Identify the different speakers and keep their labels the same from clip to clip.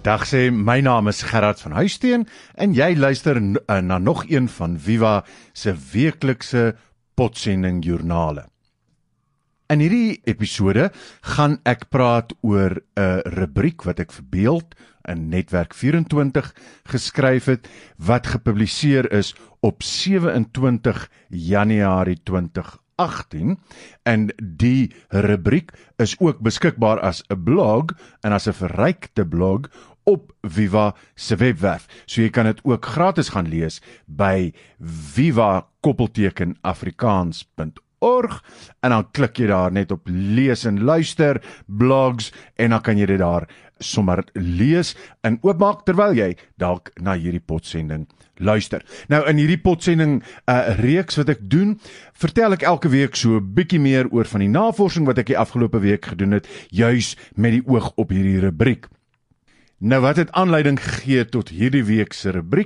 Speaker 1: Dag sê, my naam is Gerard van Huisteen en jy luister na nog een van Viva se weeklikse potsending joernale. In hierdie episode gaan ek praat oor 'n rubriek wat ek vir Beeld in Netwerk 24 geskryf het, wat gepubliseer is op 27 Januarie 2018 en die rubriek is ook beskikbaar as 'n blog en as 'n verrykte blog op Viva se webwerf. So jy kan dit ook gratis gaan lees by viva-afrikaans.org en dan klik jy daar net op lees en luister, blogs en dan kan jy dit daar sommer lees en oopmaak terwyl jy dalk na hierdie potsending luister. Nou in hierdie potsending reeks wat ek doen, vertel ek elke week so 'n bietjie meer oor van die navorsing wat ek die afgelope week gedoen het, juis met die oog op hierdie rubriek. Nou wat het aanleiding gegee tot hierdie week se rubriek?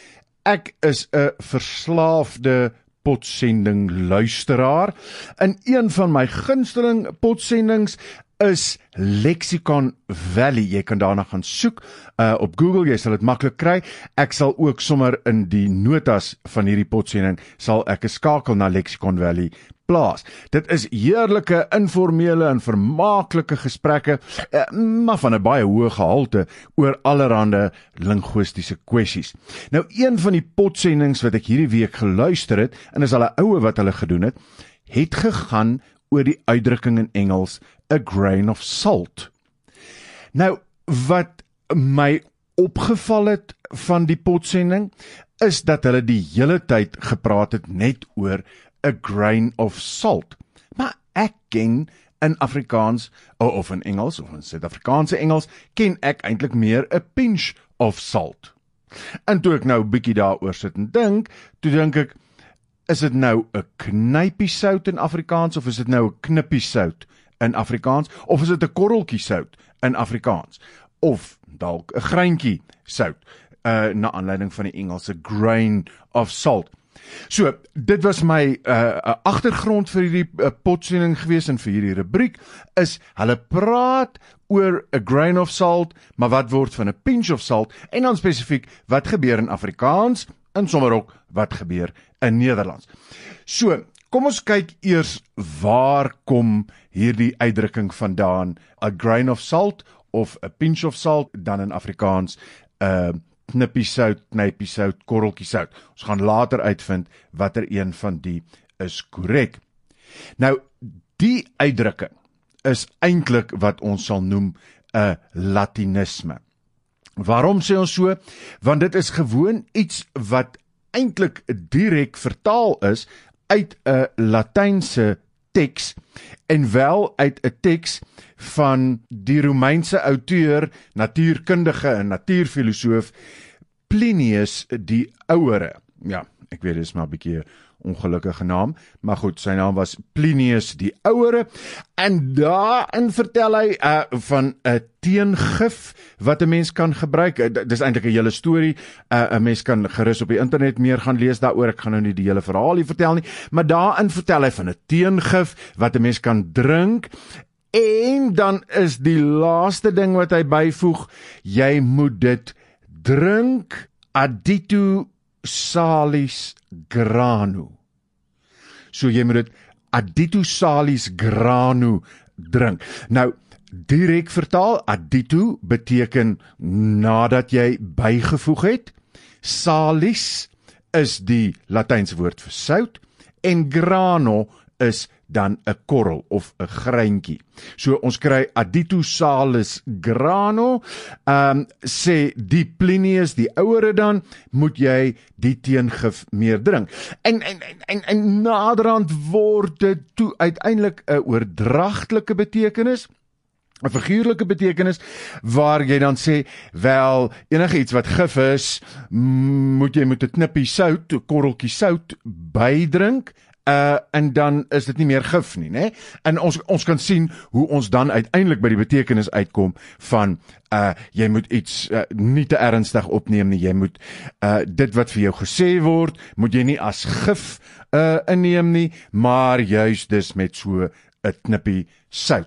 Speaker 1: Ek is 'n verslaafde potsending luisteraar en een van my gunsteling potsendings is Lexicon Valley. Jy kan daarna gaan soek op Google, jy sal dit maklik kry. Ek sal ook sommer in die notas van hierdie potsending sal ek 'n skakel na Lexicon Valley plaas. Dit is heerlike, informele en vermaaklike gesprekke, maar van 'n baie hoë gehalte oor allerhande linguistiese kwessies. Nou een van die potsendings wat ek hierdie week geluister het, en is al 'n oue wat hulle gedoen het gegaan oor die uitdrukking in Engels, a grain of salt. Nou, wat my opgeval het van die potsending, is dat hulle die hele tyd gepraat het net oor a grain of salt. Maar ek ken in Afrikaans, of in Engels, of in Suid-Afrikaanse Engels, ken ek eintlik meer a pinch of salt. En toe ek nou 'n bietjie daaroor sit en dink, toe dink ek, is dit nou 'n knypie sout in Afrikaans, of is dit nou 'n knippie sout in Afrikaans, of is dit 'n korreltjie sout in Afrikaans, of dalk 'n greintjie sout, na aanleiding van die Engelse grain of salt. So, dit was my agtergrond vir hierdie potsending gewees en vir hierdie rubriek, is hulle praat oor 'n grain of salt, maar wat word van 'n pinch of salt, en dan spesifiek, wat gebeur in Afrikaans, en sommer ook, wat gebeur in Nederlands. So, kom ons kyk eers, waar kom hierdie uitdrukking vandaan, a grain of salt, of a pinch of salt, dan in Afrikaans, knippie sout, knypie sout, korreltjie sout. Ons gaan later uitvind watter een van die is korrek. Nou, die uitdrukking is eintlik wat ons sal noem 'n latinisme. Waarom sê ons so? Want dit is gewoon iets wat eintlik direk vertaal is uit 'n Latynse teks, en wel uit 'n teks van die Romeinse outeur, natuurkundige en natuurfilosoof Plinius die Ouere. Ja, ek weet, dit is maar 'n bietjie 'n ongelukkige naam, maar goed, sy naam was Plinius die Ouere, en daarin vertel hy van 'n teengif wat 'n mens kan gebruik. Dit is eintlik 'n hele storie, 'n mens kan gerus op die internet meer gaan lees daaroor, ek gaan nou nie die hele verhaal hier vertel nie, maar daarin vertel hy van 'n teengif wat 'n mens kan drink, en dan is die laaste ding wat hy byvoeg, jy moet dit drink additu salis granu. So jy moet dit additu salis granu drink. Nou, direk vertaal, additu beteken nadat jy bygevoeg het, salis is die Latynse woord vir sout, en grano is dan 'n korrel of 'n greintjie. So ons kry additu salis grano, sê die Plinius die Ouere dan, moet jy die teengif meer drink. En naderhand word dit toe uiteindelik 'n oordragtelike betekenis, 'n figuurlike betekenis, waar jy dan sê, wel, enige iets wat gif is, moet jy met 'n knippie sout, 'n korreltjie sout bydrink, en dan is dit nie meer gif nie, né? En ons kan sien hoe ons dan uiteindelik by die betekenis uitkom van jy moet iets nie te ernstig opneem nie, jy moet dit wat vir jou gesê word, moet jy nie as gif inneem nie, maar juis dus met so 'n knippie sout.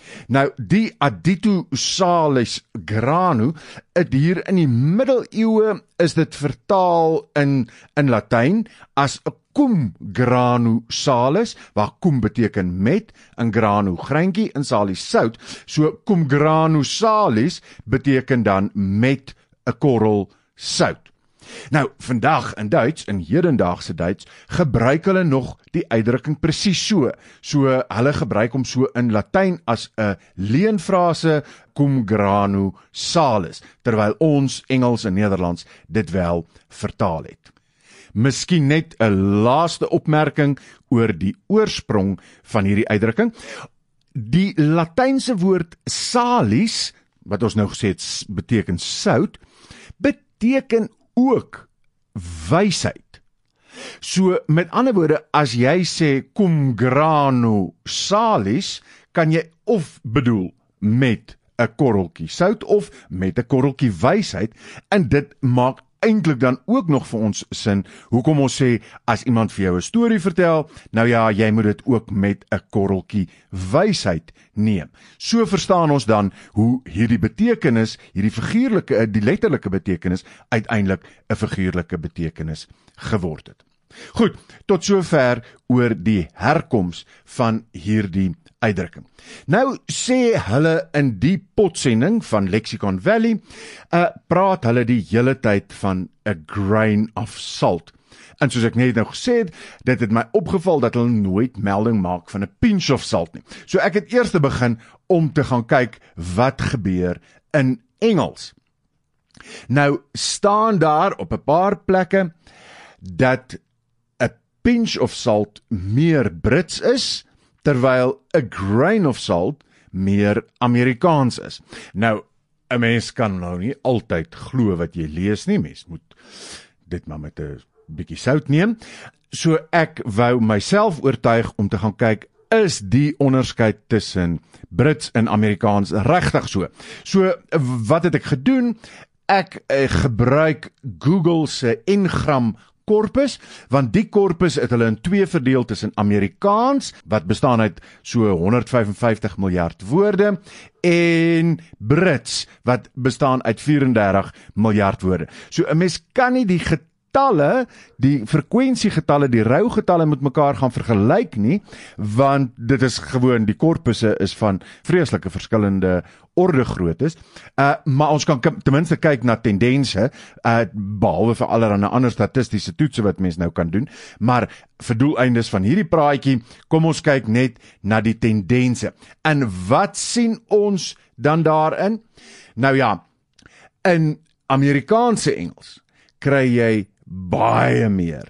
Speaker 1: Nou, die additu salis granu, het hier in die middeleeue is dit vertaal in Latyn as cum granu salis, waar cum beteken met, en granu greintjie, en salis sout, so cum granu salis beteken dan met 'n korrel sout. Nou, vandag in Duits, in hedendaagse Duits, gebruik hulle nog die uitdrukking presies so. So, hulle gebruik hom so in Latyn as 'n leenfrase cum granu salis, terwyl ons Engels en Nederlands dit wel vertaal het. Miskien net 'n laaste opmerking oor die oorsprong van hierdie uitdrukking. Die Latynse woord salis, wat ons nou gesê het beteken sout, beteken ook wysheid. So, met ander woorde, as jy sê cum granu salis, kan jy of bedoel met 'n korreltjie sout of met 'n korreltjie wysheid, en dit maak eintlik dan ook nog vir ons sin, hoekom ons sê, as iemand vir jou 'n storie vertel, nou ja, jy moet dit ook met 'n korreltjie wysheid neem. So verstaan ons dan hoe hierdie betekenis, hierdie figuurlike, die letterlike betekenis, uiteindelik 'n figuurlike betekenis geword het. Goed, tot sover oor die herkoms van hierdie uitdrukking. Nou sê hulle in die potsending van Lexicon Valley, praat hulle die hele tyd van a grain of salt. En soos ek net nou gesê het, dit het my opgeval dat hulle nooit melding maak van 'n pinch of salt nie. So ek het eers begin om te gaan kyk wat gebeur in Engels. Nou staan daar op 'n paar plekke dat 'n pinch of salt meer Brits is, terwyl 'n grain of salt meer Amerikaans is. Nou, 'n mens kan nou nie altyd glo wat jy lees nie, mens moet dit maar met 'n bietjie sout neem. So ek wou myself oortuig om te gaan kyk, is die onderskeid tussen Brits en Amerikaans regtig so? So, wat het ek gedoen? Ek gebruik Google se Ngram korpus, want die korpus het hulle in twee verdeel tussen Amerikaans, wat bestaan uit so 155 miljard woorde, en Brits, wat bestaan uit 34 miljard woorde. So 'n mens kan nie die getalle, die frekwensiegetalle, die rougetalle met mekaar gaan vergelyk nie, want dit is gewoon, die korpusse is van vreeslike verskillende orde grootes, maar ons kan ten minste kyk na tendense, behalwe vir allerlei ander statistiese toetse wat mens nou kan doen, maar vir doeleindes van hierdie praatjie, kom ons kyk net na die tendense. En wat sien ons dan daarin? Nou ja, in Amerikaanse Engels kry jy baie meer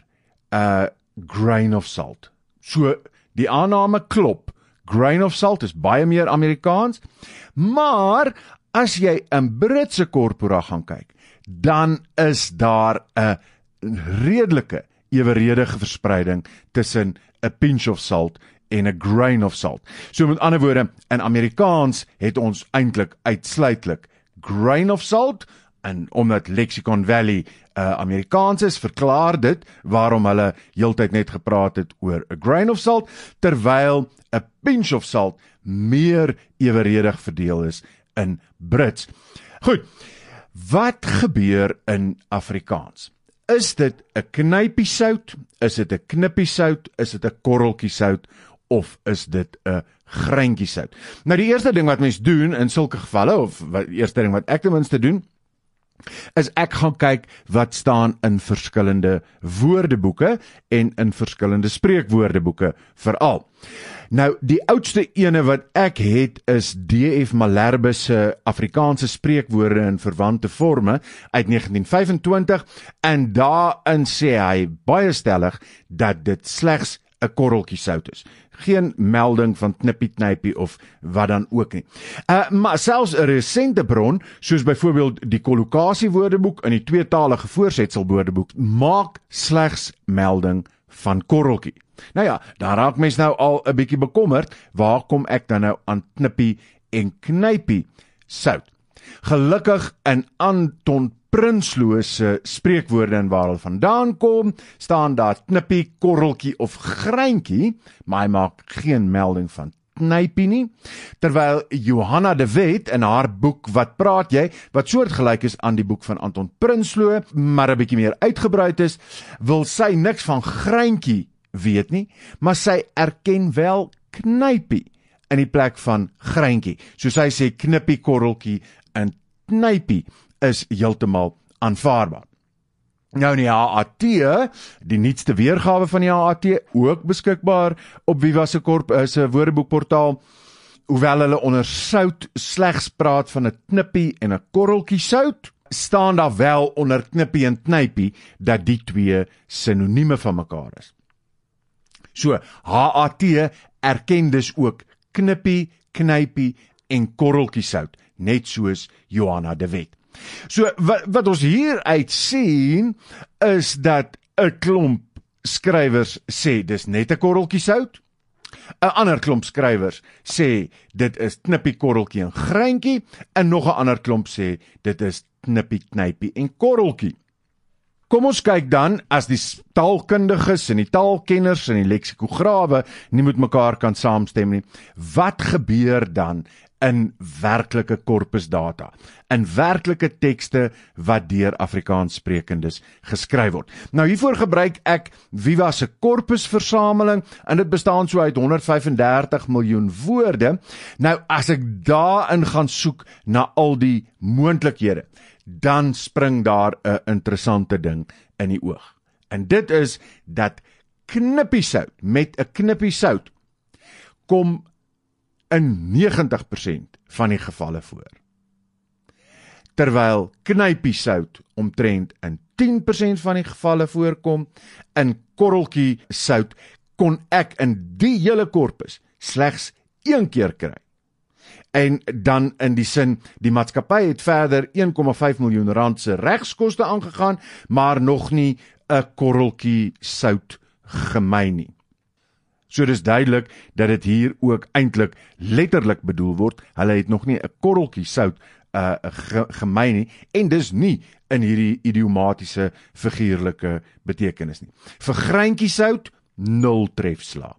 Speaker 1: grain of salt. So, die aanname klop. Grain of salt is baie meer Amerikaans, maar as jy in Britse korpora gaan kyk, dan is daar 'n redelike eweredige verspreiding tussen 'n pinch of salt en 'n grain of salt. So met ander woorde, in Amerikaans het ons eintlik uitsluitlik grain of salt, en omdat Lexicon Valley Amerikaans is, verklaar dit waarom hulle heeltyd net gepraat het oor 'n grain of salt, terwyl 'n pinch of salt meer eweredig verdeel is in Brits. Goed, wat gebeur in Afrikaans? Is dit 'n knypie sout? Is dit 'n knippie sout? Is dit 'n korreltjie sout? Of is dit 'n greintjie sout? Nou die eerste ding wat mens doen in sulke gevalle, of die eerste ding wat ek ten minste doen, is ek gaan kyk wat staan in verskillende woordeboeke en in verskillende spreekwoordeboeke veral. Nou, die oudste ene wat ek het is D.F. Malherbe se Afrikaanse spreekwoorde in verwante forme uit 1925, en daarin sê hy baie stellig dat dit slegs 'n korreltjie sout is. Geen melding van knippie knypie of wat dan ook nie. Maar selfs 'n resente bron, soos byvoorbeeld die kollokasie woordeboek en die tweetalige voorsetsel woordeboek, maak slegs melding van korreltjie. Nou ja, daar raak mens nou al 'n bietjie bekommerd, waar kom ek dan nou aan knippie en knypie sout? Gelukkig in Anton Prinsloo se spreekwoorde en waar hulle vandaan kom, staan daar knippie, korreltjie of greintjie, maar hy maak geen melding van knypie nie, terwyl Johanna de Wet in haar boek Wat praat jy, wat soortgelyk is aan die boek van Anton Prinsloo, maar 'n bietjie meer uitgebreid is, wil sy niks van greintjie weet nie, maar sy erken wel knypie in die plek van greintjie. So sy sê knippie, korreltjie en knypie is heeltemal aanvaarbaar. Nou in die HAT, die nuutste weergawe van die HAT, ook beskikbaar op Viva se woordeboekportaal, hoewel hulle onder sout slegs praat van 'n knippie en 'n korreltjie sout, staan daar wel onder knippie en knypie dat die twee sinonieme van mekaar is. So, HAT erken dus ook knippie, knypie en korreltjie sout, net soos Johanna de Wet. So, wat ons hier uit sien, is dat 'n klomp skrywers sê, dis net 'n korreltjie sout. 'n ander klomp skrywers sê, dit is knippie, korreltjie en greintjie, en nog 'n ander klomp sê, dit is knippie, knypie en korreltjie. Kom ons kyk dan, as die taalkundiges en die taalkenners en die leksikograwe nie met mekaar kan saamstem nie, wat gebeur dan in werklike korpusdata, in werklike tekste wat deur Afrikaanssprekendes geskryf word. Nou hiervoor gebruik ek Viva se korpusversameling, en dit bestaan so uit 135 miljoen woorde. Nou as ek daarin gaan soek na al die moontlikhede, dan spring daar 'n interessante ding in die oog. En dit is dat knippie sout met 'n knippie sout kom in 90% van die gevalle voor. Terwyl knypie sout omtrent in 10% van die gevalle voorkom, in korreltjie sout kon ek in die hele korpus slegs 1 keer kry. En dan in die sin, die maatskappy het verder 1,5 miljoen rand se regskoste aangegaan, maar nog nie 'n korreltjie sout gemyn nie. So dis duidelik dat dit hier ook eintlik letterlik bedoel word. Hulle het nog nie 'n korreltjie sout gemyn nie, en dis nie in hierdie idiomatiese figuurlike betekenis nie. Vir greintjie sout 0 trefslae.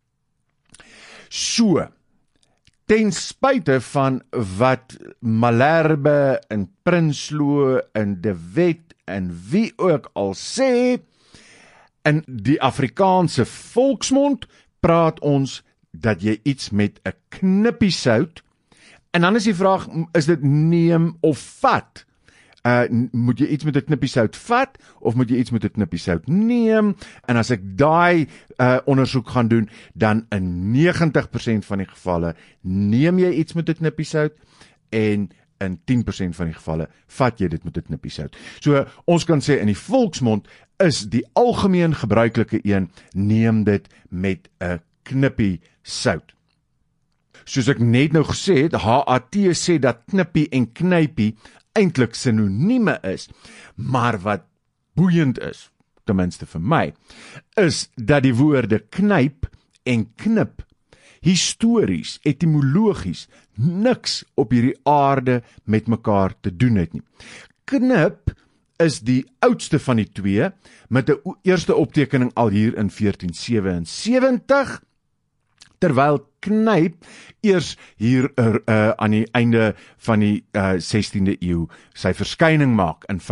Speaker 1: So, ten spyte van wat Malherbe en Prinsloo en de Wet en wie ook al sê, in die Afrikaanse volksmond praat ons dat jy iets met 'n knippie sout, en dan is die vraag, is dit neem of vat? Moet jy iets met 'n knippie sout vat, of moet jy iets met 'n knippie sout neem? En as ek daai ondersoek gaan doen, dan in 90% van die gevalle neem jy iets met 'n knippie sout, en in 10% van die gevalle vat jy dit met 'n knippie sout. So ons kan sê in die volksmond is die algemeen gebruikelike een, neem dit met 'n knippie sout. Soos ek net nou gesê het, HAT sê dat knippie en knypie eintlik sinonieme is, maar wat boeiend is, ten minste vir my, is dat die woorde knyp en knip histories, etimologies, niks op hierdie aarde met mekaar te doen het nie. Knip is die oudste van die twee, met 'n eerste optekening al hier in 1477, terwyl knyp eers hier aan die einde van die 16de eeu sy verskyning maak in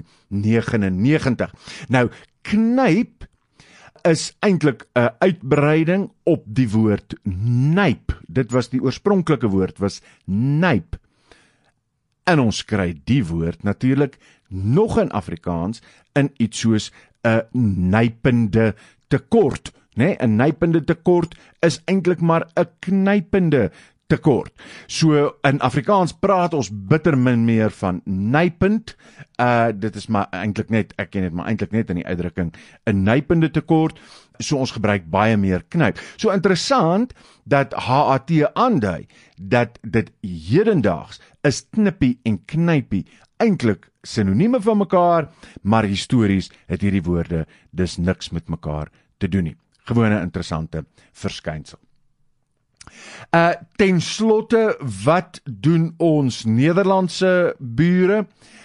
Speaker 1: 1599. Nou, knyp is eintlik 'n uitbreiding op die woord nyp. Dit was die oorspronklike woord, was nyp. En ons kry die woord natuurlik nog in Afrikaans in iets soos 'n nypende tekort. Nee, 'n nypende tekort is eintlik maar 'n knypende tekort. So in Afrikaans praat ons bitter min meer van nypend. Dit is maar eintlik net, ek ken dit maar eintlik net in die uitdrukking 'n nypende tekort. So ons gebruik baie meer knyp. So interessant dat HAT aandui dat dit hedendaags is knippie en knypie eintlik sinonieme van mekaar, maar histories het hierdie woorde dus niks met mekaar te doen nie. Gewone interessante verskynsel. Ten slotte, wat doen ons Nederlandse bure?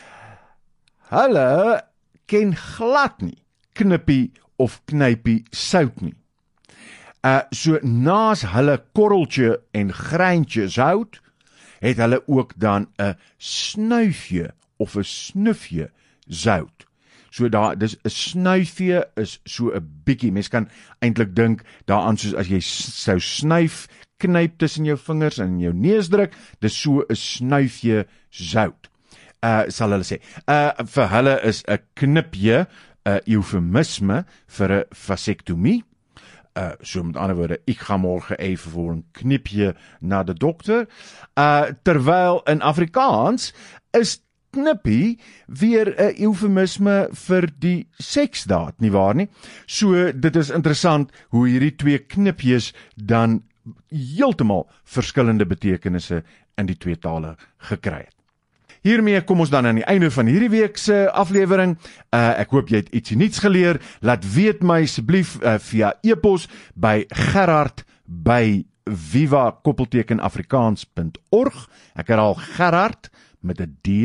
Speaker 1: Hulle ken glad nie knippie of knypie sout nie. So naas hulle korreltjie en greintjie zout, het hulle ook dan 'n snuifie of 'n snufie zout. So dis 'n snuifie is so 'n bietjie, mens kan eintlik dink daaraan soos as jy sou snuif, knyp tussen jou vingers en jou neus druk, dis so 'n snuifie zout. Sal hulle sê. Vir hulle is 'n knipjie 'n eufemisme vir 'n vasektomie. So met ander woorde, ek gaan morgen even voor een knipje na de dokter. Terwyl in Afrikaans is knippie weer 'n eufemisme vir die seksdaad, nie waar nie? So dit is interessant hoe hierdie twee knipjies dan heeltemal verskillende betekenisse in die twee tale gekry het. Hiermee kom ons dan aan die einde van hierdie week se aflewering. Ek hoop jy het ietsie nuuts geleer. Laat weet my asseblief via e-pos by gerard@viva-afrikaans.org. Ek herhaal Gerard met 'n D,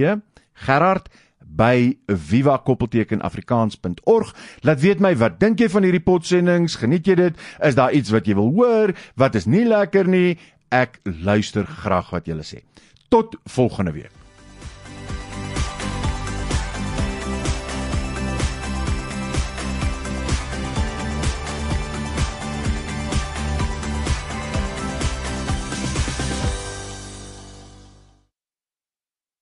Speaker 1: Gerard@viva-afrikaans.org. Laat weet my, wat dink jy van hierdie podsendings? Geniet jy dit? Is daar iets wat jy wil hoor? Wat is nie lekker nie? Ek luister graag wat julle sê. Tot volgende week.